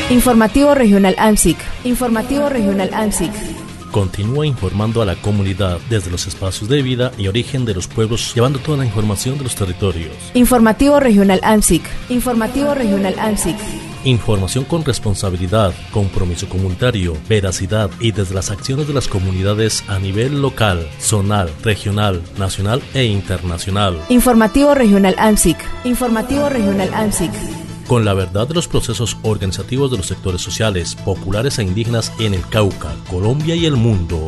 Informativo Regional AMSIC. Informativo Regional AMSIC. Continúa informando a la comunidad desde los espacios de vida y origen de los pueblos, llevando toda la información de los territorios. Informativo Regional AMSIC. Informativo Regional AMSIC. Información con responsabilidad, compromiso comunitario, veracidad y desde las acciones de las comunidades a nivel local, zonal, regional, nacional e internacional. Informativo Regional AMSIC. Informativo Regional AMSIC. Con la verdad de los procesos organizativos de los sectores sociales, populares e indígenas en el Cauca, Colombia y el mundo.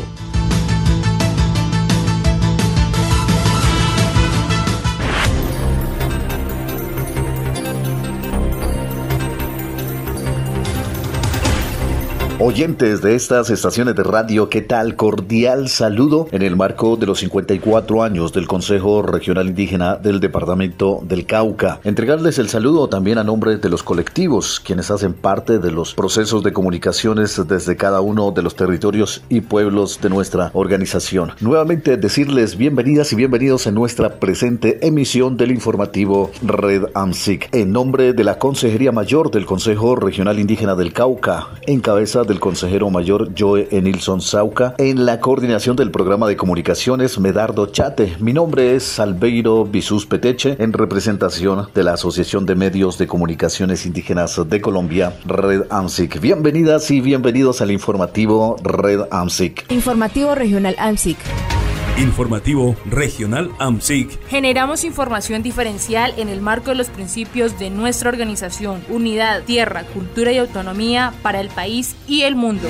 Oyentes de estas estaciones de radio, ¿qué tal? Cordial saludo en el marco de los 54 años del Consejo Regional Indígena del Departamento del Cauca. Entregarles el saludo también a nombre de los colectivos, quienes hacen parte de los procesos de comunicaciones desde cada uno de los territorios y pueblos de nuestra organización. Nuevamente decirles bienvenidas y bienvenidos en nuestra presente emisión del informativo Red AMSIC. En nombre de la Consejería Mayor del Consejo Regional Indígena del Cauca, en cabeza del consejero mayor Joe Enilson Sauca, en la coordinación del programa de comunicaciones Medardo Chate. Mi nombre es Albeiro Bisús Peteche, en representación de la Asociación de Medios de Comunicaciones Indígenas de Colombia, Red AMSIC. Bienvenidas y bienvenidos al informativo Red AMSIC. Informativo Regional AMSIC. Informativo Regional AMSIC. Generamos información diferencial en el marco de los principios de nuestra organización: unidad, tierra, cultura y autonomía para el país y el mundo.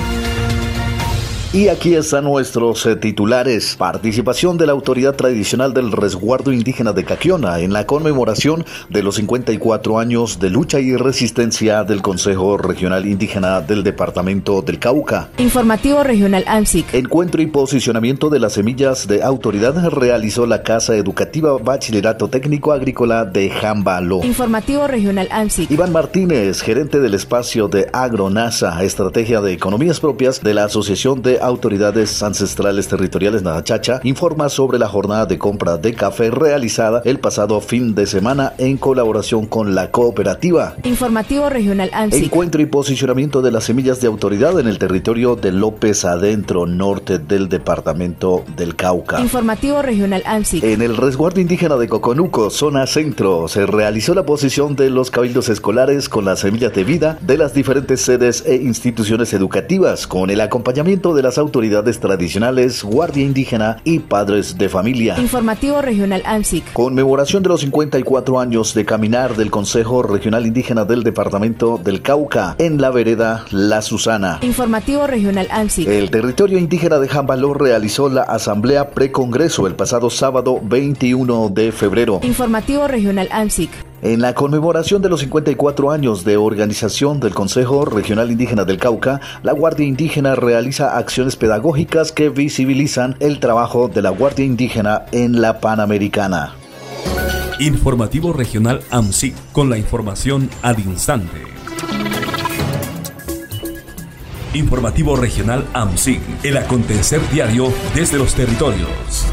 Y aquí están nuestros titulares. Participación de la autoridad tradicional del resguardo indígena de Caquiona en la conmemoración de los 54 años de lucha y resistencia del Consejo Regional Indígena del Departamento del Cauca. Informativo Regional AMSIC. Encuentro y posicionamiento de las semillas de autoridad realizó la Casa Educativa Bachillerato Técnico Agrícola de Jambaló. Informativo Regional AMSIC. Iván Martínez, gerente del espacio de AgroNasa, Estrategia de Economías Propias de la Asociación de Autoridades Ancestrales Territoriales Nadachacha, informa sobre la jornada de compra de café realizada el pasado fin de semana en colaboración con la cooperativa. Informativo Regional AMSIC. Encuentro y posicionamiento de las semillas de autoridad en el territorio de López Adentro, norte del departamento del Cauca. Informativo Regional AMSIC. En el resguardo indígena de Coconuco, zona centro, se realizó la posición de los cabildos escolares con las semillas de vida de las diferentes sedes e instituciones educativas, con el acompañamiento de las autoridades tradicionales, guardia indígena y padres de familia. Informativo Regional AMSIC. Conmemoración de los 54 años de caminar del Consejo Regional Indígena del Departamento del Cauca en la vereda La Susana. Informativo Regional AMSIC. El territorio indígena de Jambaló realizó la asamblea precongreso el pasado sábado 21 de febrero. Informativo Regional AMSIC. En la conmemoración de los 54 años de organización del Consejo Regional Indígena del Cauca, la Guardia Indígena realiza acciones pedagógicas que visibilizan el trabajo de la Guardia Indígena en la Panamericana. Informativo Regional AMSIC, con la información al instante. Informativo Regional AMSIC, el acontecer diario desde los territorios.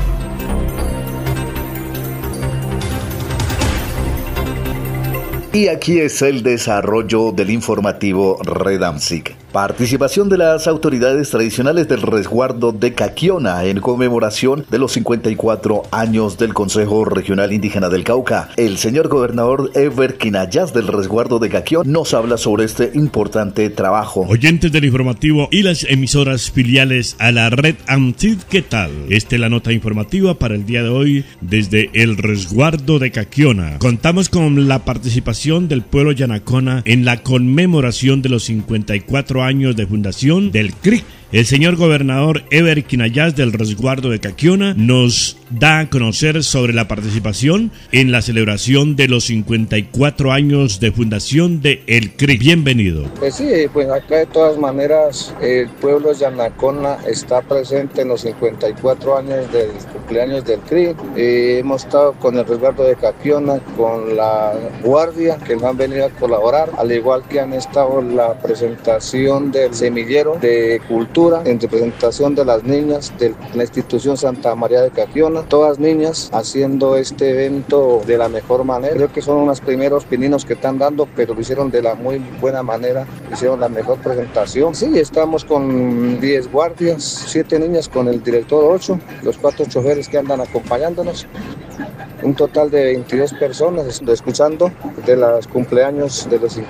Y aquí es el desarrollo del informativo Red AMSIC. Participación de las autoridades tradicionales del resguardo de Caquiona en conmemoración de los 54 años del Consejo Regional Indígena del Cauca. El señor gobernador Ever Quinayas del resguardo de Caquiona nos habla sobre este importante trabajo. Oyentes del informativo y las emisoras filiales a la Red AMSIC, ¿qué tal? Esta es la nota informativa para el día de hoy desde el resguardo de Caquiona. Contamos con la participación del pueblo Yanacona en la conmemoración de los 54 años de fundación del CRIC. El señor gobernador Ever Quinayas del resguardo de Caquiona nos da a conocer sobre la participación en la celebración de los 54 años de fundación de el CRIC. Bienvenido. Pues sí, pues acá de todas maneras el pueblo Yanacona está presente en los 54 años del cumpleaños del CRIC. Hemos estado con el resguardo de Caquiona, con la guardia que nos han venido a colaborar, al igual que han estado la presentación del semillero de cultura cultura en representación de las niñas de la institución Santa María de Caquiona, todas niñas haciendo este evento de la mejor manera. Creo que son unos primeros pininos que están dando, pero lo hicieron de la muy buena manera, hicieron la mejor presentación. Sí, estamos con 10 guardias, 7 niñas con el director 8, los 4 choferes que andan acompañándonos. Un total de 22 personas escuchando de los cumpleaños de los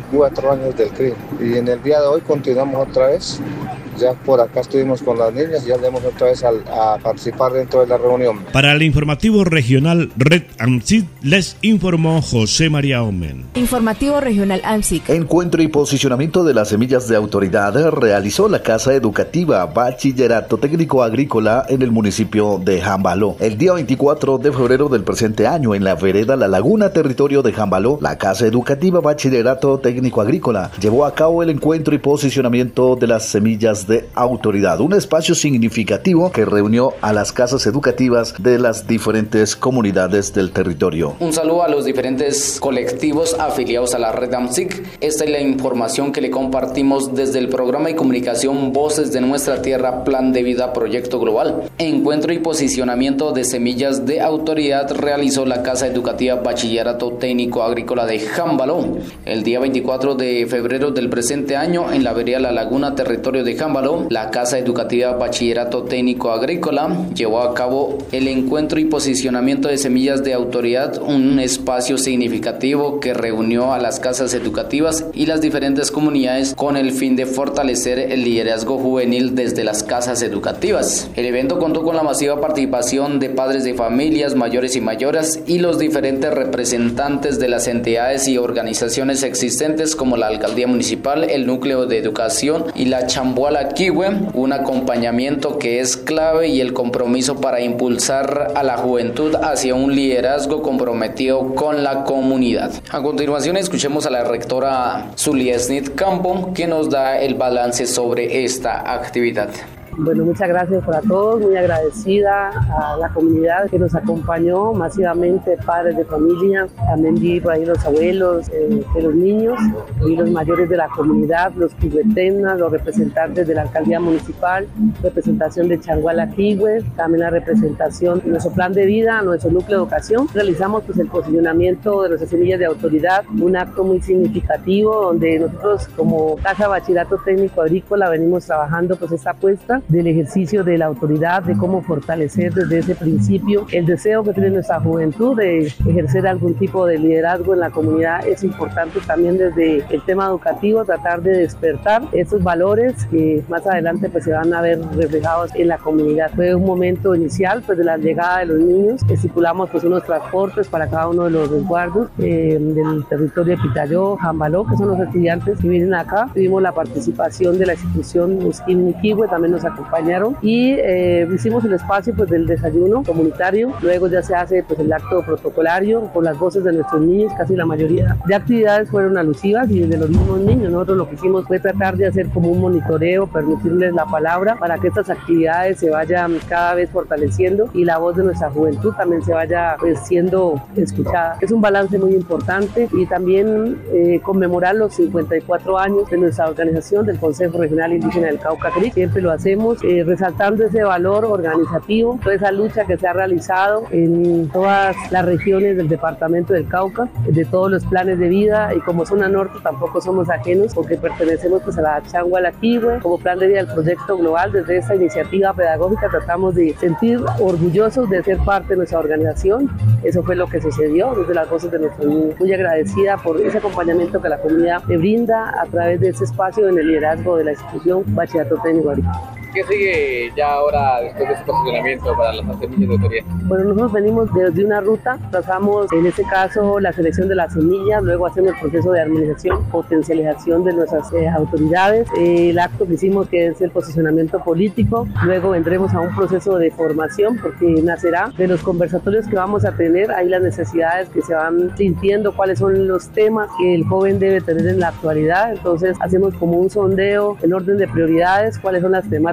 54 años del CRI. Y en el día de hoy continuamos otra vez. Ya por acá estuvimos con las niñas y ya vamos otra vez a participar dentro de la reunión. Para el informativo regional Red AMSIC les informó José María Omen. Informativo regional AMSIC. Encuentro y posicionamiento de las semillas de autoridad realizó la Casa Educativa Bachillerato Técnico Agrícola en el municipio de Jambaló. El día 24 de febrero del presente año, en la vereda La Laguna, territorio de Jambaló, la Casa Educativa Bachillerato Técnico Agrícola llevó a cabo el encuentro y posicionamiento de las semillas de autoridad, un espacio significativo que reunió a las casas educativas de las diferentes comunidades del territorio. Un saludo a los diferentes colectivos afiliados a la red AMSIC. Esta es la información que le compartimos desde el programa y comunicación Voces de Nuestra Tierra, Plan de Vida, Proyecto Global. Encuentro y posicionamiento de semillas de autoridad realizó la Casa Educativa Bachillerato Técnico Agrícola de Jambaló. El día 24 de febrero del presente año, en la vereda La Laguna, territorio de Jambaló, la Casa Educativa Bachillerato Técnico Agrícola llevó a cabo el encuentro y posicionamiento de semillas de autoridad, un espacio significativo que reunió a las casas educativas y las diferentes comunidades con el fin de fortalecer el liderazgo juvenil desde las casas educativas. El evento contó con la masiva participación de padres de familias, mayores y mayoras y los diferentes representantes de las entidades y organizaciones existentes como la Alcaldía Municipal, el Núcleo de Educación y la Chambuala Quihue, un acompañamiento que es clave y el compromiso para impulsar a la juventud hacia un liderazgo comprometido con la comunidad. A continuación escuchemos a la rectora Zulia Snit Campo, que nos da el balance sobre esta actividad. Bueno, muchas gracias para todos, muy agradecida a la comunidad que nos acompañó masivamente, padres de familia, también vi por ahí los abuelos de los niños y los mayores de la comunidad, los quihuetenas, los representantes de la alcaldía municipal, representación de Changuala Quihue, también la representación de nuestro plan de vida, nuestro núcleo de educación. Realizamos pues el posicionamiento de nuestras semillas de autoridad, un acto muy significativo donde nosotros como Casa Bachillerato Técnico Agrícola venimos trabajando pues esta apuesta del ejercicio de la autoridad, de cómo fortalecer desde ese principio el deseo que tiene nuestra juventud de ejercer algún tipo de liderazgo en la comunidad. Es importante también desde el tema educativo tratar de despertar esos valores que más adelante pues se van a ver reflejados en la comunidad. Fue un momento inicial pues de la llegada de los niños, estipulamos pues unos transportes para cada uno de los resguardos del territorio de Pitayó, Jambaló, que son los estudiantes que vienen acá. Tuvimos la participación de la institución Musquín Quihue, también nos acompañaron y hicimos el espacio pues del desayuno comunitario. Luego ya se hace pues el acto protocolario con las voces de nuestros niños. Casi la mayoría de actividades fueron alusivas y de los mismos niños. Nosotros lo que hicimos fue tratar de hacer como un monitoreo, permitirles la palabra para que estas actividades se vayan cada vez fortaleciendo y la voz de nuestra juventud también se vaya pues siendo escuchada. Es un balance muy importante y también conmemorar los 54 años de nuestra organización del Consejo Regional Indígena del Cauca CRI. Siempre lo hacemos resaltando ese valor organizativo, toda esa lucha que se ha realizado en todas las regiones del departamento del Cauca, de todos los planes de vida, y como zona norte tampoco somos ajenos porque pertenecemos pues a la Changuala Quihue como plan de vida del proyecto global. Desde esta iniciativa pedagógica tratamos de sentir orgullosos de ser parte de nuestra organización. Eso fue lo que sucedió desde las voces de nuestros niños. Muy agradecida por ese acompañamiento que la comunidad me brinda a través de ese espacio en el liderazgo de la institución Bachillerato Técnico Agrícola. ¿Qué sigue ya ahora después de ese posicionamiento para las semillas de autoridad? Bueno, nosotros venimos desde una ruta, trazamos en este caso la selección de las semillas, luego hacemos el proceso de armonización, potencialización de nuestras autoridades, el acto que hicimos que es el posicionamiento político, luego vendremos a un proceso de formación porque nacerá de los conversatorios que vamos a tener, ahí las necesidades que se van sintiendo, cuáles son los temas que el joven debe tener en la actualidad. Entonces hacemos como un sondeo en orden de prioridades, cuáles son las temáticas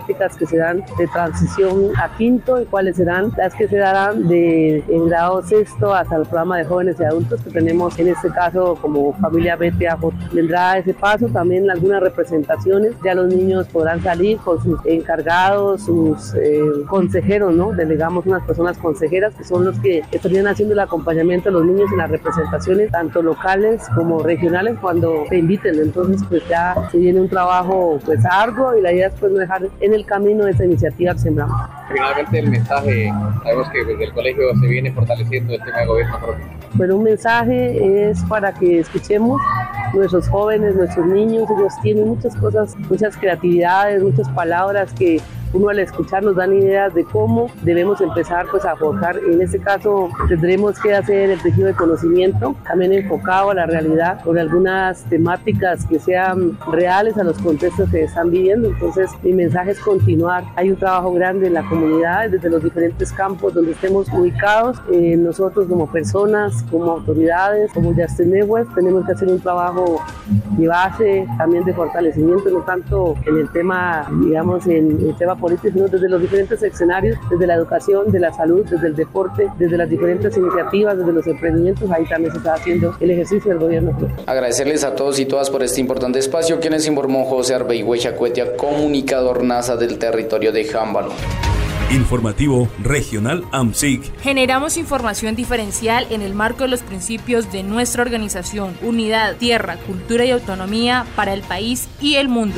temáticas que se dan de transición a quinto y cuáles serán las que se darán de en grado sexto hasta el programa de jóvenes y adultos que tenemos en este caso como familia BTAJ. Vendrá ese paso también algunas representaciones, ya los niños podrán salir con sus encargados, sus consejeros, ¿no? Delegamos unas personas consejeras que son los que estarían haciendo el acompañamiento de los niños en las representaciones tanto locales como regionales cuando se inviten. Entonces pues ya se viene un trabajo pues arduo y la idea es pues no dejar en el camino esa iniciativa que sembramos. Finalmente el mensaje, sabemos que desde el colegio se viene fortaleciendo el tema de gobierno propio. Pero un mensaje es para que escuchemos nuestros jóvenes, nuestros niños, ellos tienen muchas cosas, muchas creatividades, muchas palabras que uno al escuchar nos dan ideas de cómo debemos empezar pues a forjar. En este caso tendremos que hacer el tejido de conocimiento, también enfocado a la realidad, con algunas temáticas que sean reales a los contextos que están viviendo. Entonces mi mensaje es continuar. Hay un trabajo grande en la comunidad, desde los diferentes campos donde estemos ubicados. Nosotros como personas, como autoridades, como Yastenehue, tenemos que hacer un trabajo de base, también de fortalecimiento, no tanto en el tema, digamos, en el tema político, sino desde los diferentes escenarios, desde la educación, de la salud, desde el deporte, desde las diferentes iniciativas, desde los emprendimientos. Ahí también se está haciendo el ejercicio del gobierno. Agradecerles a todos y todas por este importante espacio, quienes informó José Arbeigüecha Cuetia, comunicador NASA del territorio de Jámbalo. Informativo Regional AMSIC. Generamos información diferencial en el marco de los principios de nuestra organización: unidad, tierra, cultura y autonomía para el país y el mundo.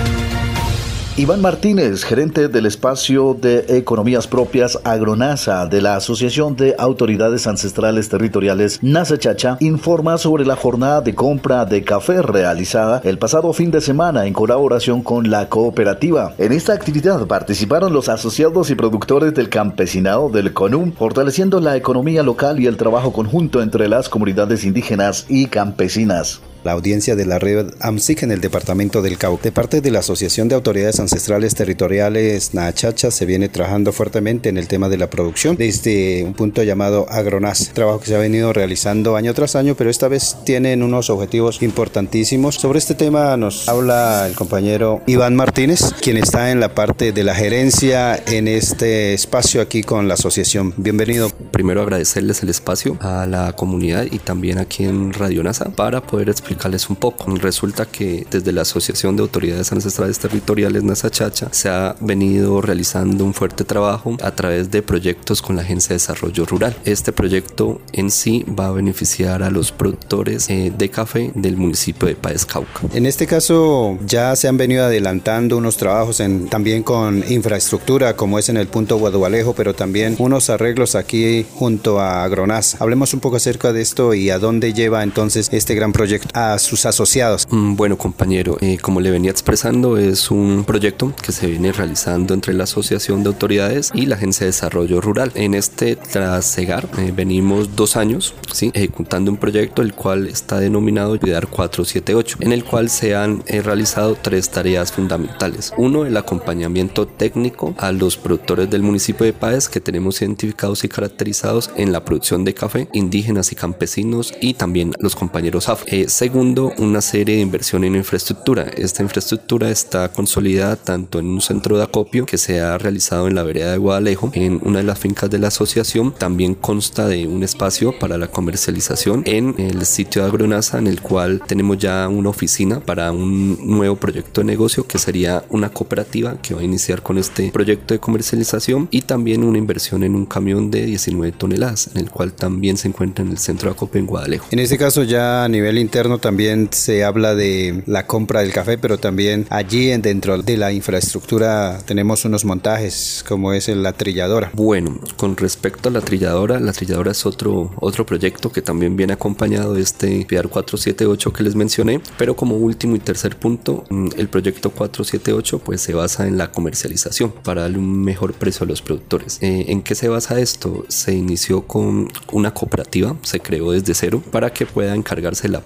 Iván Martínez, gerente del espacio de economías propias Agronasa de la Asociación de Autoridades Ancestrales Territoriales NASA Chacha, informa sobre la jornada de compra de café realizada el pasado fin de semana en colaboración con la cooperativa. En esta actividad participaron los asociados y productores del campesinado del CONUM, fortaleciendo la economía local y el trabajo conjunto entre las comunidades indígenas y campesinas. La audiencia de la red AMSIC en el departamento del Cauca. De parte de la Asociación de Autoridades Ancestrales Territoriales Nachacha se viene trabajando fuertemente en el tema de la producción desde un punto llamado Agronasa, trabajo que se ha venido realizando año tras año, pero esta vez tienen unos objetivos importantísimos. Sobre este tema nos habla el compañero Iván Martínez, quien está en la parte de la gerencia en este espacio aquí con la asociación. Bienvenido. Primero agradecerles el espacio a la comunidad y también aquí en Radio NASA para poder explicarles un poco. Resulta que desde la Asociación de Autoridades Ancestrales Territoriales NASA Chacha se ha venido realizando un fuerte trabajo a través de proyectos con la Agencia de Desarrollo Rural. Este proyecto en sí va a beneficiar a los productores de café del municipio de Páez Cauca. En este caso ya se han venido adelantando unos trabajos también con infraestructura, como es en el punto Guadualejo, pero también unos arreglos aquí junto a Agronasa. Hablemos un poco acerca de esto y a dónde lleva entonces este gran proyecto a sus asociados. Bueno, compañero, como le venía expresando, es un proyecto que se viene realizando entre la Asociación de Autoridades y la Agencia de Desarrollo Rural. En este trasegar venimos 2 años ejecutando un proyecto el cual está denominado Cuidar 478, en el cual se han realizado 3 tareas fundamentales. 1, el acompañamiento técnico a los productores del municipio de Páez que tenemos identificados y caracterizados en la producción de café, indígenas y campesinos, y también los compañeros afro. Segundo, una serie de inversión en infraestructura. Esta infraestructura está consolidada tanto en un centro de acopio que se ha realizado en la vereda de Guadalejo, en una de las fincas de la asociación. También consta de un espacio para la comercialización en el sitio de Agronasa, en el cual tenemos ya una oficina para un nuevo proyecto de negocio que sería una cooperativa que va a iniciar con este proyecto de comercialización, y también una inversión en un camión de 19 toneladas, en el cual también se encuentra en el centro de acopio en Guadalejo. En este caso ya a nivel interno también se habla de la compra del café, pero también allí dentro de la infraestructura tenemos unos montajes como es la trilladora. Bueno, con respecto a la trilladora es otro proyecto que también viene acompañado de este Cuidar 478 que les mencioné, pero como último y tercer punto, el proyecto 478 pues se basa en la comercialización para darle un mejor precio a los productores. ¿En qué se basa esto? Se inició con una cooperativa, se creó desde cero para que pueda encargarse de la parte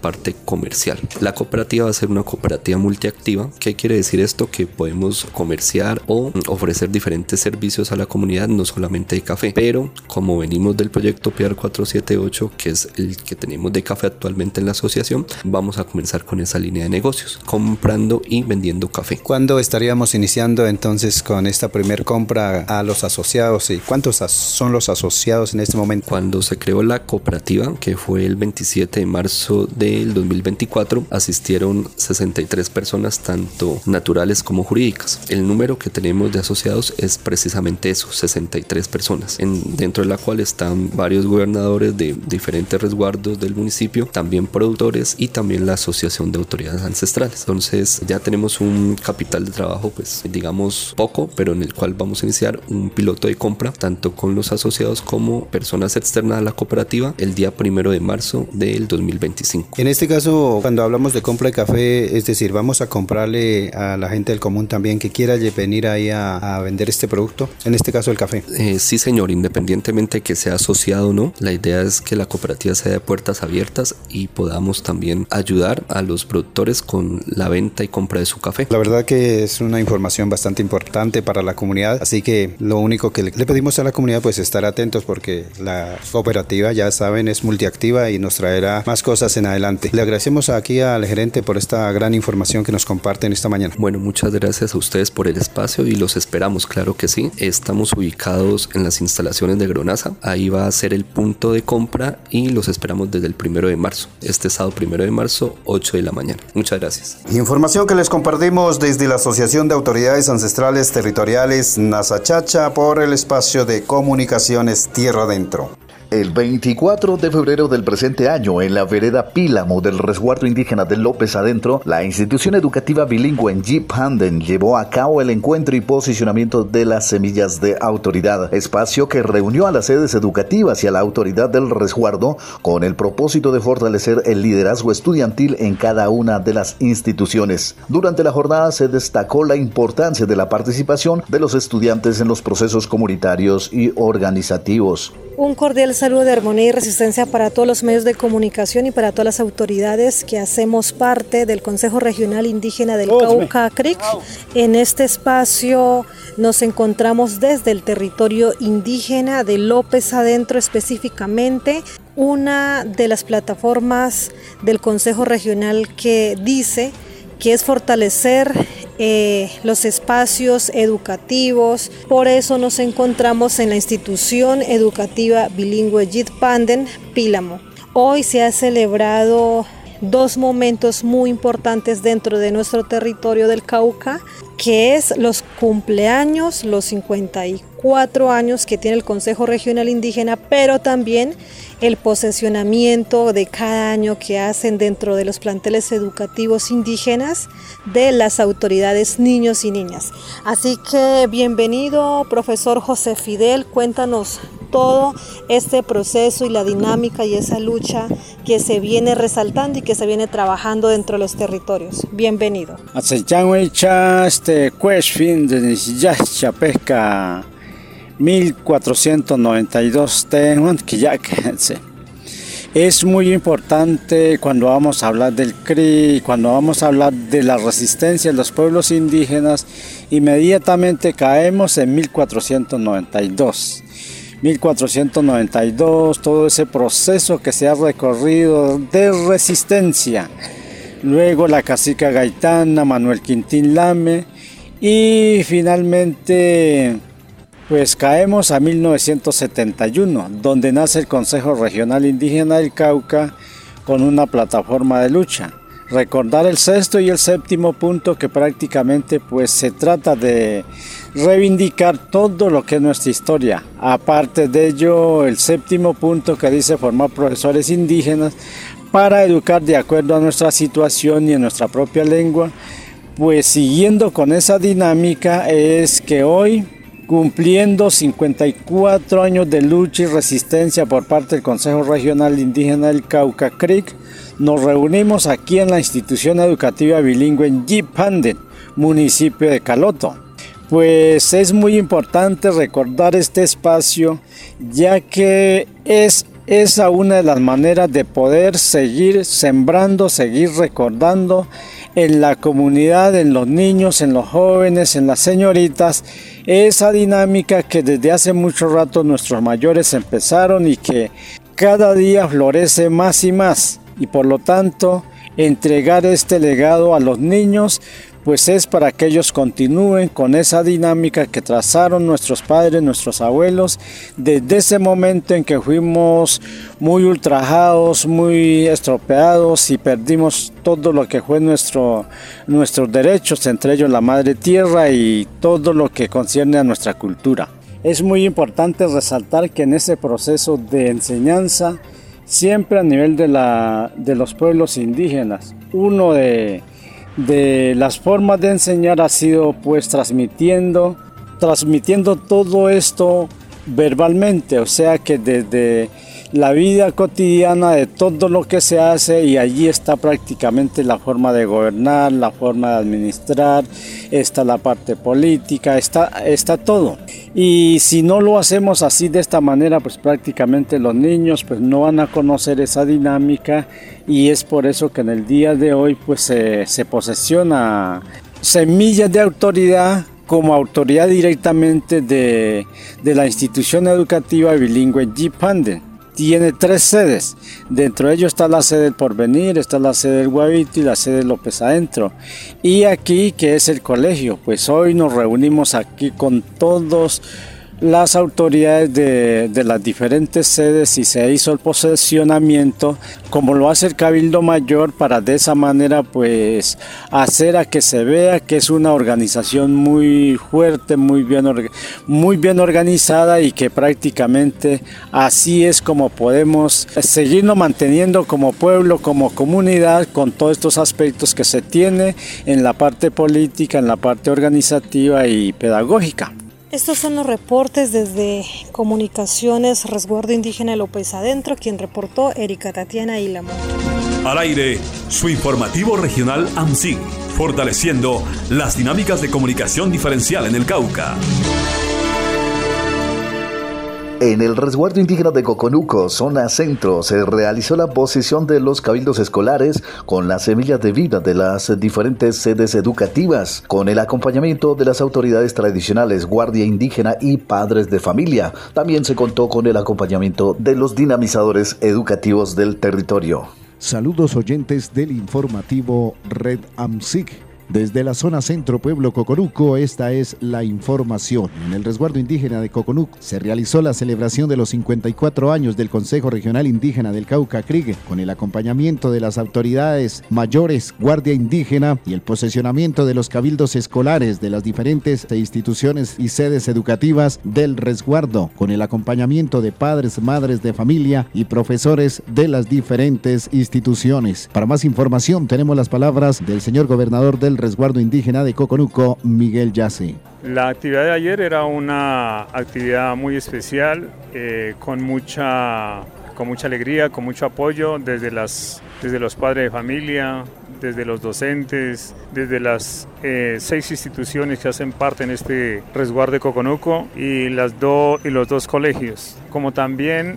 comercial. La cooperativa va a ser una cooperativa multiactiva. ¿Qué quiere decir esto? Que podemos comerciar o ofrecer diferentes servicios a la comunidad, no solamente de café, pero como venimos del proyecto PIAR 478, que es el que tenemos de café actualmente en la asociación, vamos a comenzar con esa línea de negocios, comprando y vendiendo café. ¿Cuándo estaríamos iniciando entonces con esta primer compra a los asociados y cuántos son los asociados en este momento? Cuando se creó la cooperativa, que fue el 27 de marzo del 2024, asistieron 63 personas, tanto naturales como jurídicas. El número que tenemos de asociados es precisamente eso, 63 personas, dentro de la cual están varios gobernadores de diferentes resguardos del municipio, también productores y también la Asociación de Autoridades Ancestrales. Entonces ya tenemos un capital de trabajo, pues digamos poco, pero en el cual vamos a iniciar un piloto de compra tanto con los asociados como personas externas a la cooperativa el día 1 de marzo del 2025. En este caso, cuando hablamos de compra de café, es decir, vamos a comprarle a la gente del común también que quiera venir ahí a vender este producto, en este caso el café. Sí, señor, independientemente que sea asociado o no, la idea es que la cooperativa sea de puertas abiertas y podamos también ayudar a los productores con la venta y compra de su café. La verdad que es una información bastante importante para la comunidad, así que lo único que le pedimos a la comunidad pues estar atentos porque la cooperativa, ya saben, es multiactiva y nos traerá más cosas en adelante. Le agradecemos aquí al gerente por esta gran información que nos comparten esta mañana. Bueno, muchas gracias a ustedes por el espacio y los esperamos, claro que sí. Estamos ubicados en las instalaciones de Gronasa, ahí va a ser el punto de compra y los esperamos desde el 1 de marzo, este sábado 1 de marzo, 8 de la mañana. Muchas gracias. Información que les compartimos desde la Asociación de Autoridades Ancestrales Territoriales Nasachacha por el espacio de comunicaciones Tierra Adentro. El 24 de febrero del presente año, en la vereda Pílamo del resguardo indígena de López Adentro, la institución educativa bilingüe Jeep Handen llevó a cabo el encuentro y posicionamiento de las semillas de autoridad, espacio que reunió a las sedes educativas y a la autoridad del resguardo con el propósito de fortalecer el liderazgo estudiantil en cada una de las instituciones. Durante la jornada se destacó la importancia de la participación de los estudiantes en los procesos comunitarios y organizativos. Un cordial saludo de armonía y resistencia para todos los medios de comunicación y para todas las autoridades que hacemos parte del Consejo Regional Indígena del Cauca Creek. En este espacio nos encontramos desde el territorio indígena de López Adentro específicamente, una de las plataformas del Consejo Regional que dice que es fortalecer los espacios educativos. Por eso nos encontramos en la institución educativa bilingüe Jeep Handen Pílamo. Hoy se ha celebrado dos momentos muy importantes dentro de nuestro territorio del Cauca, que es los cumpleaños, los 54 años que tiene el Consejo Regional Indígena, pero también el posesionamiento de cada año que hacen dentro de los planteles educativos indígenas de las autoridades niños y niñas. Así que bienvenido, profesor José Fidel, cuéntanos todo este proceso y la dinámica y esa lucha que se viene resaltando y que se viene trabajando dentro de los territorios. Bienvenido. Fin de pesca 1492 es muy importante cuando vamos a hablar del CRI, cuando vamos a hablar de la resistencia de los pueblos indígenas, inmediatamente caemos en 1492. 1492, todo ese proceso que se ha recorrido de resistencia. Luego la cacica Gaitana, Manuel Quintín Lame, y finalmente pues caemos a 1971, donde nace el Consejo Regional Indígena del Cauca con una plataforma de lucha. Recordar el sexto y el séptimo punto, que prácticamente pues se trata de reivindicar todo lo que es nuestra historia. Aparte de ello, el séptimo punto que dice formar profesores indígenas para educar de acuerdo a nuestra situación y en nuestra propia lengua. Pues siguiendo con esa dinámica es que hoy, cumpliendo 54 años de lucha y resistencia por parte del Consejo Regional Indígena del Cauca Creek, nos reunimos aquí en la institución educativa bilingüe en Jeep Handen, municipio de Caloto. Pues es muy importante recordar este espacio, ya que es esa es una de las maneras de poder seguir sembrando, seguir recordando en la comunidad, en los niños, en los jóvenes, en las señoritas, esa dinámica que desde hace mucho rato nuestros mayores empezaron y que cada día florece más y más. Y por lo tanto, entregar este legado a los niños pues es para que ellos continúen con esa dinámica que trazaron nuestros padres, nuestros abuelos, desde ese momento en que fuimos muy ultrajados, muy estropeados y perdimos todo lo que fue nuestros derechos, entre ellos la madre tierra y todo lo que concierne a nuestra cultura. Es muy importante resaltar que en ese proceso de enseñanza, siempre a nivel de los pueblos indígenas, uno de las formas de enseñar ha sido pues transmitiendo todo esto verbalmente, o sea que desde la vida cotidiana de todo lo que se hace, y allí está prácticamente la forma de gobernar, la forma de administrar, está la parte política, está todo. Y si no lo hacemos así de esta manera, pues prácticamente los niños pues no van a conocer esa dinámica, y es por eso que en el día de hoy pues se posesiona semillas de autoridad como autoridad directamente de la institución educativa bilingüe Yipanden. Tiene 3 sedes, dentro de ellos está la sede del Porvenir, está la sede del Guavito y la sede de López Adentro. Y aquí, que es el colegio, pues hoy nos reunimos aquí con todas las autoridades de las diferentes sedes y se hizo el posesionamiento, como lo hace el Cabildo Mayor, para de esa manera pues hacer a que se vea que es una organización muy fuerte, muy bien organizada, y que prácticamente así es como podemos seguirnos manteniendo como pueblo, como comunidad, con todos estos aspectos que se tiene en la parte política, en la parte organizativa y pedagógica. Estos son los reportes desde Comunicaciones Resguardo Indígena López Adentro, quien reportó Erika Tatiana Ilamón. Al aire, su informativo regional AMSIG, fortaleciendo las dinámicas de comunicación diferencial en el Cauca. En el resguardo indígena de Coconuco, zona centro, se realizó la posesión de los cabildos escolares con las semillas de vida de las diferentes sedes educativas, con el acompañamiento de las autoridades tradicionales, guardia indígena y padres de familia. También se contó con el acompañamiento de los dinamizadores educativos del territorio. Saludos oyentes del informativo Red AMSIG. Desde la zona centro pueblo Coconuco, esta es la información. En el resguardo indígena de Coconuco se realizó la celebración de los 54 años del Consejo Regional Indígena del Cauca CRIG, con el acompañamiento de las autoridades mayores, guardia indígena y el posesionamiento de los cabildos escolares de las diferentes instituciones y sedes educativas del resguardo, con el acompañamiento de padres, madres de familia y profesores de las diferentes instituciones. Para más información tenemos las palabras del señor gobernador del resguardo indígena de Coconuco, Miguel Yace. La actividad de ayer era una actividad muy especial, con mucha alegría, con mucho apoyo desde los padres de familia, desde los docentes, desde las 6 instituciones que hacen parte en este resguardo de Coconuco y los 2 colegios, como también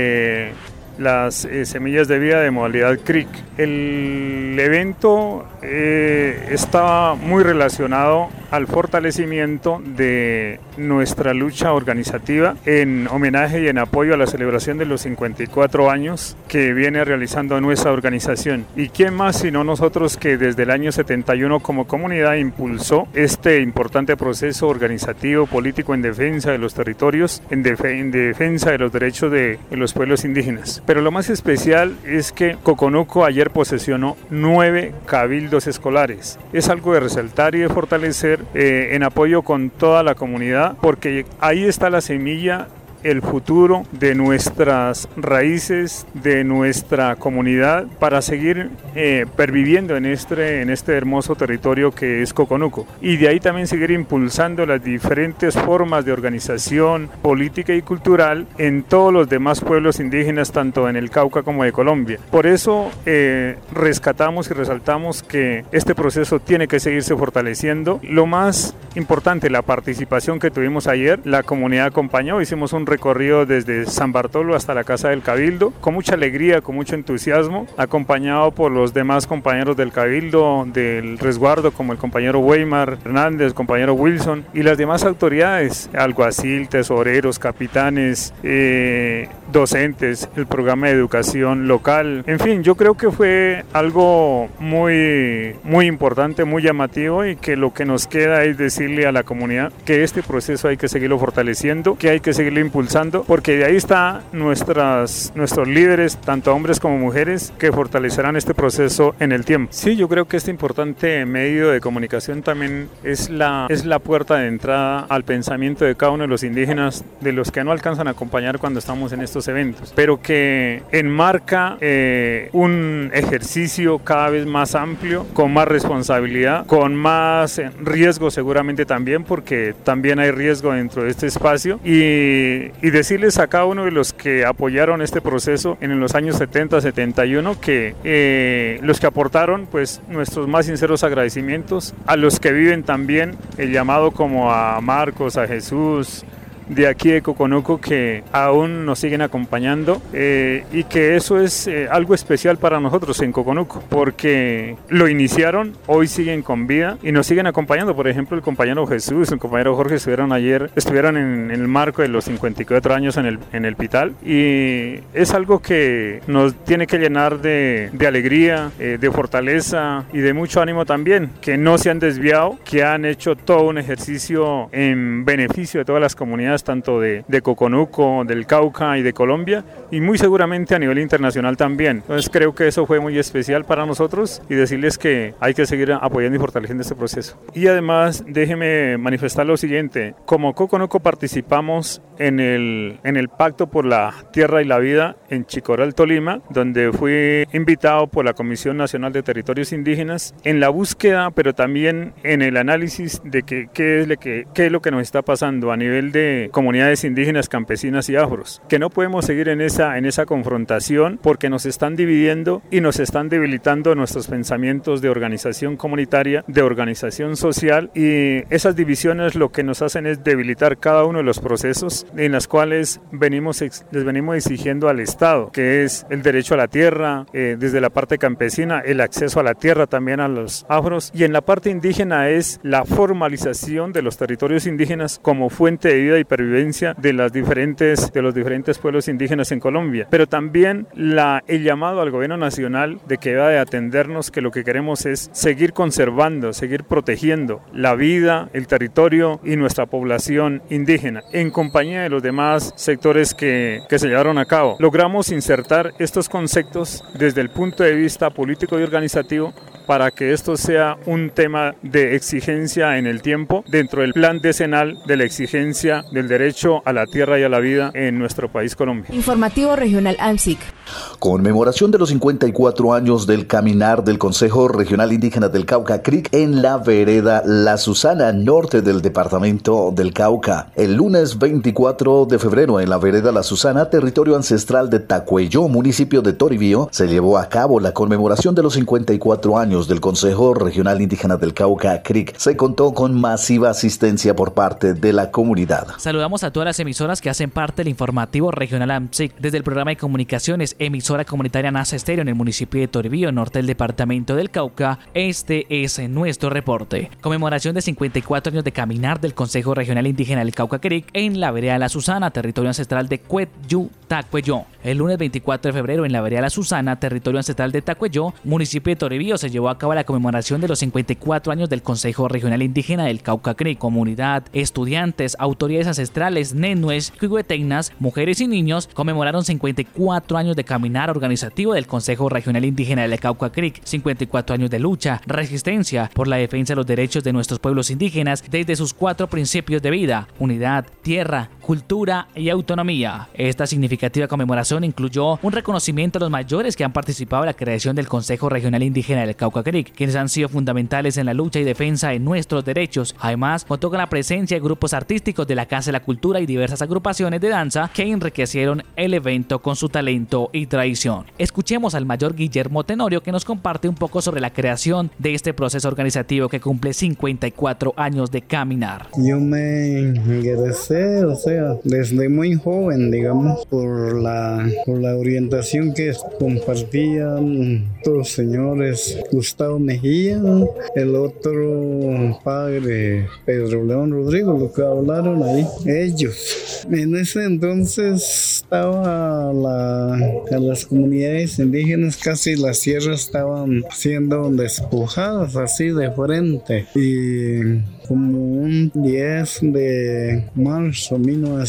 las semillas de vida de modalidad CRIC. El evento estaba muy relacionado al fortalecimiento de nuestra lucha organizativa en homenaje y en apoyo a la celebración de los 54 años que viene realizando nuestra organización. ¿Y quién más sino nosotros, que desde el año 71 como comunidad impulsó este importante proceso organizativo político en defensa de los territorios, en defensa de los derechos de los pueblos indígenas? Pero lo más especial es que Coconuco ayer posesionó 9 cabildos escolares. Es algo de resaltar y de fortalecer en apoyo con toda la comunidad, porque ahí está la semilla, el futuro de nuestras raíces, de nuestra comunidad, para seguir perviviendo en este hermoso territorio que es Coconuco. Y de ahí también seguir impulsando las diferentes formas de organización política y cultural en todos los demás pueblos indígenas, tanto en el Cauca como de Colombia. Por eso rescatamos y resaltamos que este proceso tiene que seguirse fortaleciendo. Lo más importante, la participación que tuvimos ayer, la comunidad acompañó, hicimos un recorrido desde San Bartolo hasta la Casa del Cabildo, con mucha alegría, con mucho entusiasmo, acompañado por los demás compañeros del Cabildo, del resguardo, como el compañero Weimar Hernández, el compañero Wilson y las demás autoridades, alguacil, tesoreros, capitanes, docentes, el programa de educación local. En fin, yo creo que fue algo muy importante, muy llamativo, y que lo que nos queda es decirle a la comunidad que este proceso hay que seguirlo fortaleciendo, que hay que seguirlo impulsando, porque de ahí están nuestros líderes, tanto hombres como mujeres, que fortalecerán este proceso en el tiempo. Sí, yo creo que este importante medio de comunicación también es la puerta de entrada al pensamiento de cada uno de los indígenas, de los que no alcanzan a acompañar cuando estamos en estos eventos, pero que enmarca un ejercicio cada vez más amplio, con más responsabilidad, con más riesgo seguramente también, porque también hay riesgo dentro de este espacio, y decirles a cada uno de los que apoyaron este proceso en los años 70, 71, que los que aportaron, pues nuestros más sinceros agradecimientos, a los que viven también el llamado, como a Marcos, a Jesús, de aquí de Coconuco, que aún nos siguen acompañando, y que eso es algo especial para nosotros en Coconuco, porque lo iniciaron, hoy siguen con vida y nos siguen acompañando. Por ejemplo, el compañero Jesús, el compañero Jorge estuvieron en el marco de los 54 años en el Pital, y es algo que nos tiene que llenar de alegría, de fortaleza y de mucho ánimo también, que no se han desviado, que han hecho todo un ejercicio en beneficio de todas las comunidades, tanto de Coconuco, del Cauca y de Colombia, y muy seguramente a nivel internacional también. Entonces creo que eso fue muy especial para nosotros, y decirles que hay que seguir apoyando y fortaleciendo este proceso. Y además, déjeme manifestar lo siguiente: como Coconuco participamos en el Pacto por la Tierra y la Vida en Chicoral, Tolima, donde fui invitado por la Comisión Nacional de Territorios Indígenas en la búsqueda, pero también en el análisis de qué es lo que nos está pasando a nivel de comunidades indígenas, campesinas y afros, que no podemos seguir en esa confrontación, porque nos están dividiendo y nos están debilitando nuestros pensamientos de organización comunitaria, de organización social, y esas divisiones lo que nos hacen es debilitar cada uno de los procesos en los cuales les venimos exigiendo al Estado, que es el derecho a la tierra, desde la parte campesina, el acceso a la tierra también a los afros, y en la parte indígena es la formalización de los territorios indígenas como fuente de vida y pervivencia de los diferentes pueblos indígenas en Colombia, pero también el llamado al gobierno nacional de que deba de atendernos, que lo que queremos es seguir conservando, seguir protegiendo la vida, el territorio y nuestra población indígena, en compañía de los demás sectores que se llevaron a cabo. Logramos insertar estos conceptos desde el punto de vista político y organizativo, para que esto sea un tema de exigencia en el tiempo, dentro del plan decenal de la exigencia del derecho a la tierra y a la vida en nuestro país, Colombia. Informativo Regional AMSIC. Conmemoración de los 54 años del caminar del Consejo Regional Indígena del Cauca CRIC en la vereda La Susana, norte del departamento del Cauca. El lunes 24 de febrero, en la vereda La Susana, territorio ancestral de Tacuelló, municipio de Toribío, se llevó a cabo la conmemoración de los 54 años del Consejo Regional Indígena del Cauca CRIC. Se contó con masiva asistencia por parte de la comunidad. Saludamos a todas las emisoras que hacen parte del informativo regional AMSIC. Desde el programa de comunicaciones emisora comunitaria NASA Estéreo en el municipio de Toribío, norte del departamento del Cauca, este es nuestro reporte. Conmemoración de 54 años de caminar del Consejo Regional Indígena del Cauca CRIC en la vereda La Susana, territorio ancestral de Cuetyu, Tacuelló. El lunes 24 de febrero, en la vereda La Susana, territorio ancestral de Tacuelló, municipio de Toribío, se llevó a cabo la conmemoración de los 54 años del Consejo Regional Indígena del Cauca CRIC. Comunidad, estudiantes, autoridades ancestrales, nenues, cuihueteinas, mujeres y niños conmemoraron 54 años de caminar organizativo del Consejo Regional Indígena del Cauca CRIC. 54 años de lucha, resistencia por la defensa de los derechos de nuestros pueblos indígenas desde sus 4 principios de vida: unidad, tierra, cultura y autonomía. Esta significativa significativa conmemoración incluyó un reconocimiento a los mayores que han participado en la creación del Consejo Regional Indígena del Cauca Creek, quienes han sido fundamentales en la lucha y defensa de nuestros derechos. Además, contó con la presencia de grupos artísticos de la Casa de la Cultura y diversas agrupaciones de danza que enriquecieron el evento con su talento y tradición. Escuchemos al mayor Guillermo Tenorio, que nos comparte un poco sobre la creación de este proceso organizativo que cumple 54 años de caminar. Yo me ingresé, desde muy joven, digamos, por la orientación que compartían los señores Gustavo Mejía, el otro padre Pedro León Rodrigo, lo que hablaron ahí, ellos. En ese entonces estaba las comunidades indígenas, casi las tierras estaban siendo despojadas así de frente, y como un 10 de marzo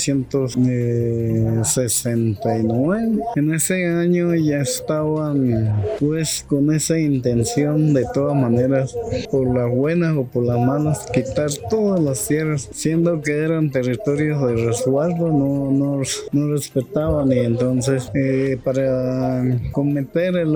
1969. En ese año ya estaban pues con esa intención de todas maneras, por las buenas o por las malas, quitar todas las tierras, siendo que eran territorios de resguardo, no respetaban, y entonces para cometer el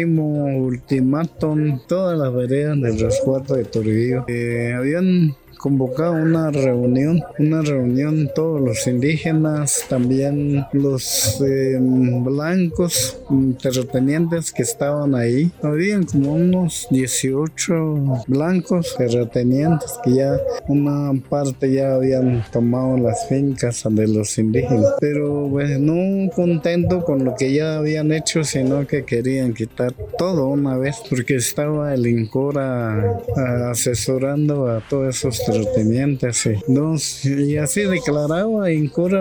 ultimátum, todas las veredas del resguardo de Toribío habían convocado una reunión todos los indígenas, también los blancos terratenientes que estaban ahí. Habían como unos 18 blancos terratenientes que ya una parte ya habían tomado las fincas de los indígenas, pero pues no contento con lo que ya habían hecho, sino que querían quitar todo una vez, porque estaba el INCORA asesorando a todos esos terratenientes, y así declaraba INCORA,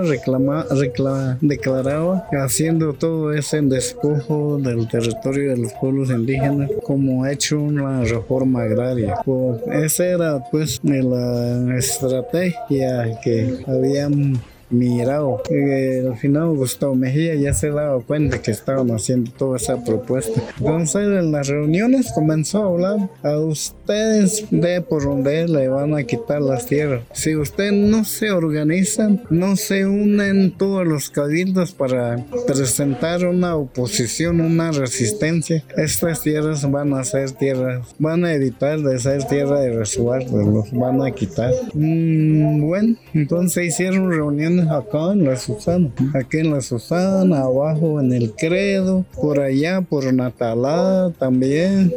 declaraba haciendo todo ese despojo del territorio de los pueblos indígenas como ha hecho una reforma agraria. Esa era pues la estrategia que habían mirado. Al final Gustavo Mejía ya se daba cuenta que estaban haciendo toda esa propuesta. Entonces en las reuniones comenzó a hablar: a ustedes de por donde le van a quitar las tierras. Si ustedes no se organizan, no se unen todos los cabildos para presentar una oposición, una resistencia, estas tierras van a ser tierras, van a evitar de ser tierra de resguardo, los van a quitar. Bueno, entonces hicieron reuniones acá en la Susana, aquí en la Susana, abajo en el Credo, por allá por Natalá también,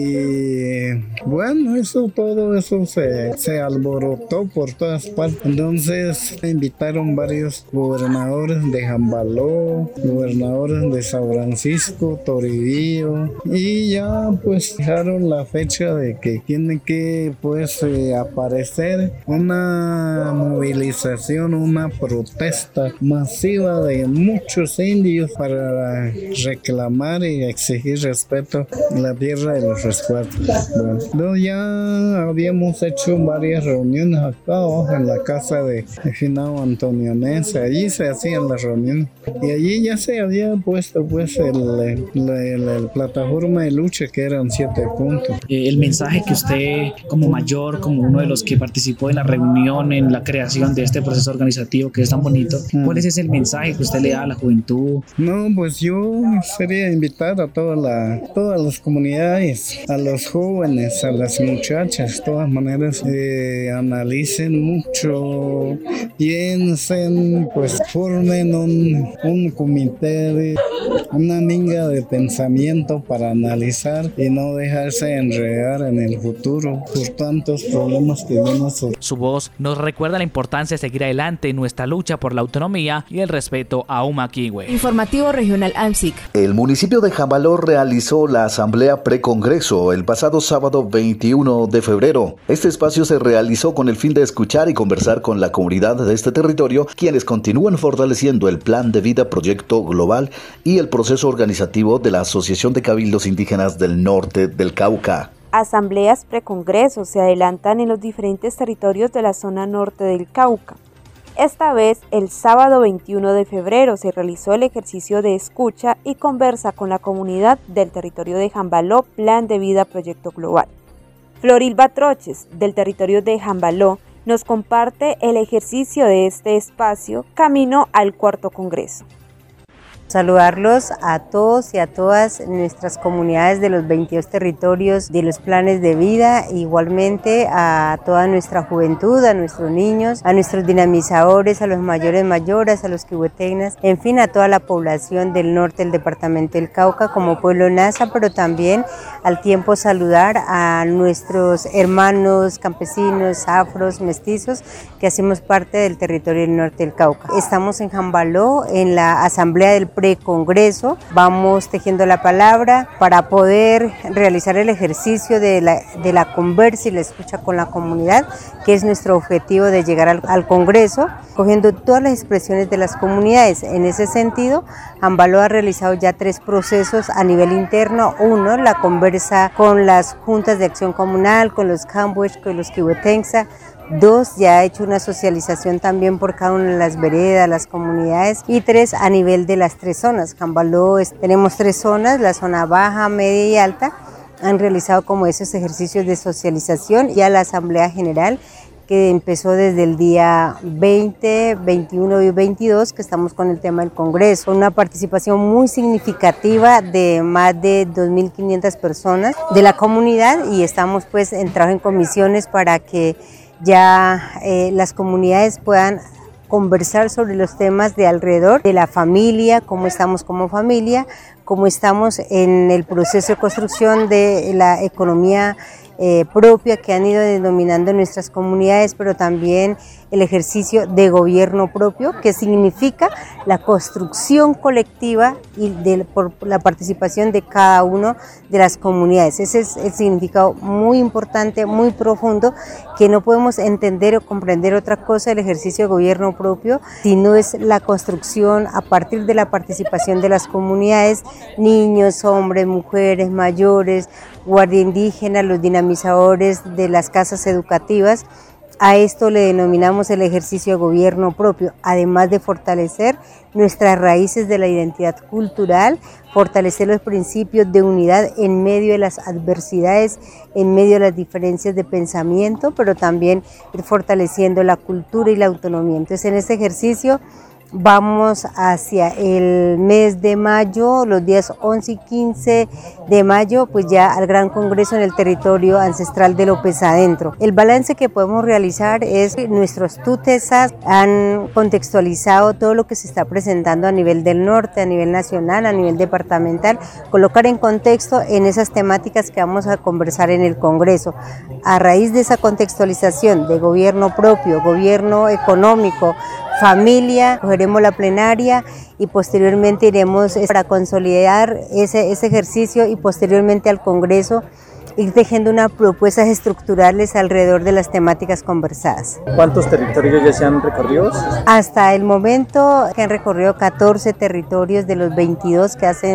y bueno, todo eso se alborotó por todas partes. Entonces invitaron varios gobernadores de Jambaló, gobernadores de San Francisco, Toribío, y ya pues fijaron la fecha de que tiene que pues aparecer una movilización, una protesta masiva de muchos indios para reclamar y exigir respeto a la tierra de los resguardos. Bueno, ya habíamos hecho varias reuniones acá abajo en la casa de Finado Antonio Mesa, allí se hacían las reuniones, y allí ya se había puesto pues la plataforma de lucha, que eran 7 puntos. El mensaje que usted, como mayor, como uno de los que participó en la reunión, en la creación de este proceso organizativo que es tan bonito, ¿cuál es ese mensaje que usted le da a la juventud? No, pues yo sería invitar a todas las comunidades, a los jóvenes, a las muchachas, de todas maneras, analicen mucho, piensen, pues formen un comité, una minga de pensamiento para analizar y no dejarse enredar en el futuro por tantos problemas que vienen sobre. Su voz nos recuerda la importancia de seguir adelante en nuestra lucha por la autonomía y el respeto a Umaquihue. Informativo Regional AMSIC. El municipio de Jambaló realizó la asamblea precongreso el pasado sábado 21 de febrero. Este espacio se realizó con el fin de escuchar y conversar con la comunidad de este territorio, quienes continúan fortaleciendo el Plan de Vida Proyecto Global y el proceso organizativo de la Asociación de Cabildos Indígenas del Norte del Cauca. Asambleas precongresos se adelantan en los diferentes territorios de la zona norte del Cauca. Esta vez, el sábado 21 de febrero, se realizó el ejercicio de escucha y conversa con la comunidad del territorio de Jambaló, Plan de Vida Proyecto Global. Florilba Troches, del territorio de Jambaló, nos comparte el ejercicio de este espacio camino al cuarto congreso. Saludarlos a todos y a todas nuestras comunidades de los 22 territorios de los planes de vida, igualmente a toda nuestra juventud, a nuestros niños, a nuestros dinamizadores, a los mayores, a los quihuetegnas, en fin, a toda la población del norte del departamento del Cauca como pueblo NASA, pero también al tiempo saludar a nuestros hermanos campesinos, afros, mestizos, que hacemos parte del territorio del norte del Cauca. Estamos en Jambaló, en la asamblea del precongreso, vamos tejiendo la palabra para poder realizar el ejercicio de la conversa y la escucha con la comunidad, que es nuestro objetivo de llegar al congreso, cogiendo todas las expresiones de las comunidades. En ese sentido, Jambaló ha realizado ya 3 procesos a nivel interno. 1, la conversa con las juntas de acción comunal, con los cambues, con los quihuetensa. 2, ya ha hecho una socialización también por cada una de las veredas, las comunidades. Y 3, a nivel de las 3 zonas. Jambaló tenemos 3 zonas, la zona baja, media y alta. Han realizado como esos ejercicios de socialización y a la Asamblea General, que empezó desde el día 20, 21 y 22, que estamos con el tema del Congreso, con una participación muy significativa de más de 2.500 personas de la comunidad, y estamos pues en trabajo en comisiones para que ya las comunidades puedan conversar sobre los temas de alrededor de la familia, cómo estamos como familia, cómo estamos en el proceso de construcción de la economía propia que han ido denominando nuestras comunidades, pero también el ejercicio de gobierno propio, que significa la construcción colectiva y por la participación de cada uno de las comunidades. Ese es el significado muy importante, muy profundo, que no podemos entender o comprender otra cosa del ejercicio de gobierno propio, si no es la construcción a partir de la participación de las comunidades, niños, hombres, mujeres, mayores, guardia indígena, los dinamizadores de las casas educativas. A esto le denominamos el ejercicio de gobierno propio, además de fortalecer nuestras raíces de la identidad cultural, fortalecer los principios de unidad en medio de las adversidades, en medio de las diferencias de pensamiento, pero también ir fortaleciendo la cultura y la autonomía. Entonces, en este ejercicio vamos hacia el mes de mayo, los días 11 y 15 de mayo, pues ya al gran congreso en el territorio ancestral de López Adentro. El balance que podemos realizar es que nuestros tutesas han contextualizado todo lo que se está presentando a nivel del norte, a nivel nacional, a nivel departamental, colocar en contexto en esas temáticas que vamos a conversar en el congreso. A raíz de esa contextualización de gobierno propio, gobierno económico, familia, cogeremos la plenaria y posteriormente iremos para consolidar ese ejercicio y posteriormente al Congreso ir tejiendo unas propuestas estructurales alrededor de las temáticas conversadas. ¿Cuántos territorios ya se han recorrido? Hasta el momento se han recorrido 14 territorios de los 22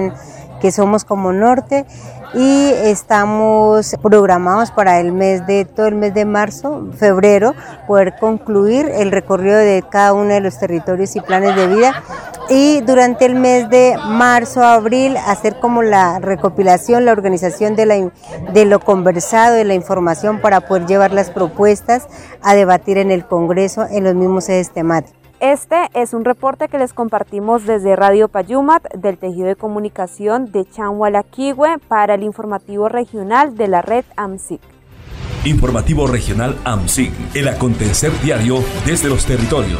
que somos como norte, y estamos programados para todo el mes de marzo, febrero, poder concluir el recorrido de cada uno de los territorios y planes de vida, y durante el mes de marzo a abril hacer como la recopilación, la organización de lo conversado, de la información, para poder llevar las propuestas a debatir en el Congreso en los mismos ejes temáticos. Este es un reporte que les compartimos desde Radio Payumat del tejido de comunicación de Changualaquihue para el informativo regional de la red AMSIC. Informativo regional AMSIC, el acontecer diario desde los territorios.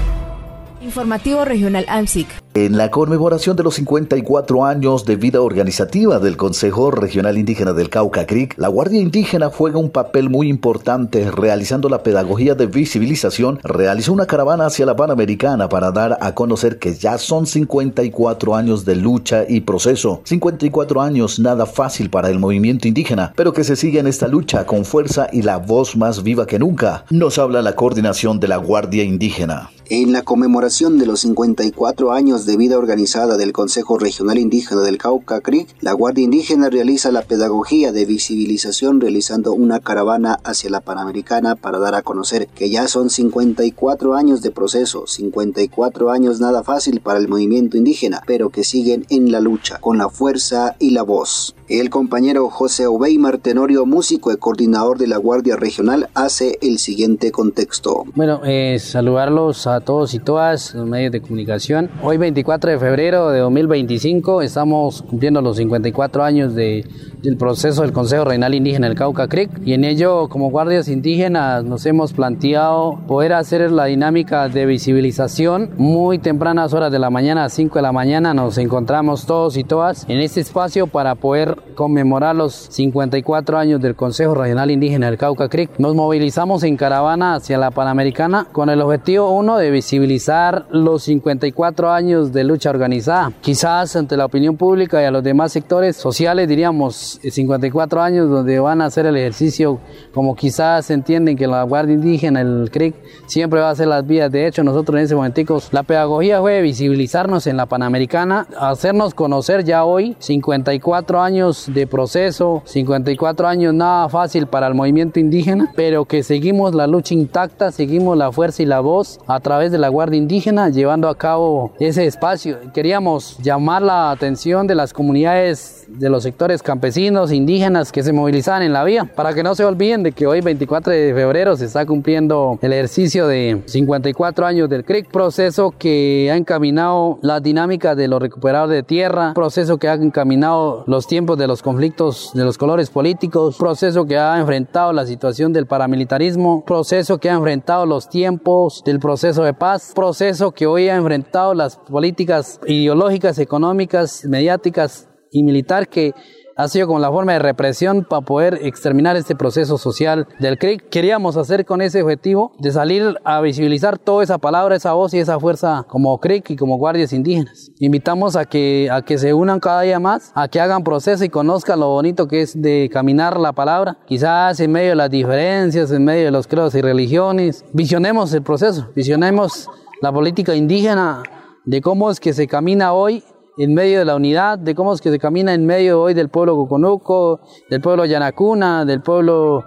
Informativo regional AMSIC. En la conmemoración de los 54 años de vida organizativa del Consejo Regional Indígena del Cauca CRIC, la Guardia Indígena juega un papel muy importante realizando la pedagogía de visibilización. Realizó una caravana hacia la Panamericana para dar a conocer que ya son 54 años de lucha y proceso. 54 años, nada fácil para el movimiento indígena, pero que se sigue en esta lucha con fuerza y la voz más viva que nunca. Nos habla la coordinación de la Guardia Indígena. En la conmemoración de los 54 años de vida organizada del Consejo Regional Indígena del Cauca CRIC, la Guardia Indígena realiza la pedagogía de visibilización realizando una caravana hacia la Panamericana para dar a conocer que ya son 54 años de proceso, 54 años nada fácil para el movimiento indígena, pero que siguen en la lucha, con la fuerza y la voz. El compañero José Obeimar Tenorio, músico y coordinador de la Guardia Regional, hace el siguiente contexto. Bueno, saludarlos a a todos y todas los medios de comunicación. Hoy 24 de febrero de 2025 estamos cumpliendo los 54 años del proceso del Consejo Regional Indígena del Cauca CRIC, y en ello como guardias indígenas nos hemos planteado poder hacer la dinámica de visibilización. Muy tempranas horas de la mañana, a 5 de la mañana, nos encontramos todos y todas en este espacio para poder conmemorar los 54 años del Consejo Regional Indígena del Cauca CRIC. Nos movilizamos en caravana hacia la Panamericana con el objetivo, uno, de visibilizar los 54 años de lucha organizada. Quizás ante la opinión pública y a los demás sectores sociales diríamos 54 años donde van a hacer el ejercicio, como quizás entienden que la Guardia Indígena, el CRIC, siempre va a hacer las vías. De hecho, nosotros en ese momentico, la pedagogía fue visibilizarnos en la Panamericana, hacernos conocer ya hoy 54 años de proceso, 54 años nada fácil para el movimiento indígena, pero que seguimos la lucha intacta, seguimos la fuerza y la voz a través de la Guardia Indígena llevando a cabo ese espacio. Queríamos llamar la atención de las comunidades, de los sectores campesinos, indígenas que se movilizaban en la vía, para que no se olviden de que hoy 24 de febrero se está cumpliendo el ejercicio de 54 años del CRIC, proceso que ha encaminado la dinámica de los recuperadores de tierra, proceso que ha encaminado los tiempos de los conflictos de los colores políticos, proceso que ha enfrentado la situación del paramilitarismo, proceso que ha enfrentado los tiempos del proceso de paz, proceso que hoy ha enfrentado las políticas ideológicas, económicas, mediáticas y militar, que ha sido como la forma de represión para poder exterminar este proceso social del CRIC. Queríamos hacer con ese objetivo de salir a visibilizar toda esa palabra, esa voz y esa fuerza como CRIC y como guardias indígenas. Invitamos a que se unan cada día más, a que hagan proceso y conozcan lo bonito que es de caminar la palabra. Quizás en medio de las diferencias, en medio de los credos y religiones, visionemos el proceso, visionemos la política indígena, de cómo es que se camina hoy en medio de la unidad, de cómo es que se camina en medio hoy del pueblo Coconuco, del pueblo Yanacuna, del pueblo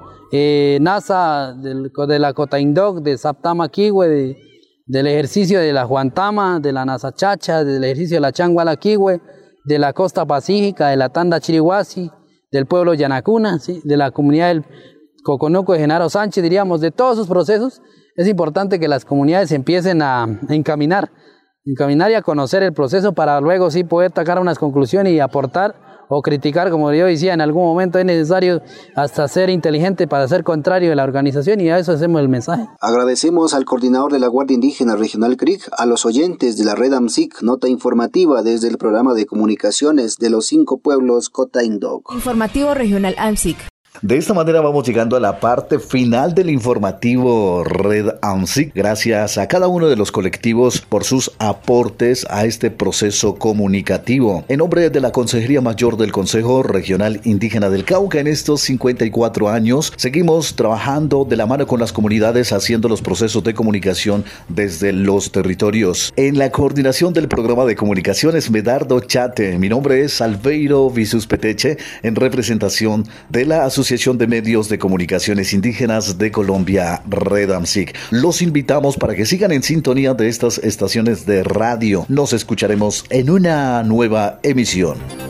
Nasa, de la Cotaindoc, de Saptama Quihue, del ejercicio de la Juantama, de la Nasa Chacha, del ejercicio de la Changuala Quihue, de la Costa Pacífica, de la Tanda Chirihuasi, del pueblo Yanacuna, ¿sí? De la comunidad del Coconuco de Genaro Sánchez, diríamos, de todos esos procesos. Es importante que las comunidades empiecen a encaminar y a conocer el proceso para luego sí poder sacar unas conclusiones y aportar o criticar, como yo decía, en algún momento es necesario hasta ser inteligente para ser contrario de la organización, y a eso hacemos el mensaje. Agradecemos al coordinador de la Guardia Indígena Regional CRIC, a los oyentes de la red AMSIC, nota informativa desde el programa de comunicaciones de los 5 pueblos Cotaindoc. Informativo Regional AMSIC. De esta manera vamos llegando a la parte final del informativo Red AMSIC. Gracias a cada uno de los colectivos por sus aportes a este proceso comunicativo. En nombre de la Consejería Mayor del Consejo Regional Indígena del Cauca, en estos 54 años, seguimos trabajando de la mano con las comunidades, haciendo los procesos de comunicación desde los territorios. En la coordinación del programa de comunicaciones, Medardo Chate. Mi nombre es Albeiro Visus Peteche, en representación de la Asociación de Medios de Comunicaciones Indígenas de Colombia, Red AMSIC. Los invitamos para que sigan en sintonía de estas estaciones de radio. Nos escucharemos en una nueva emisión.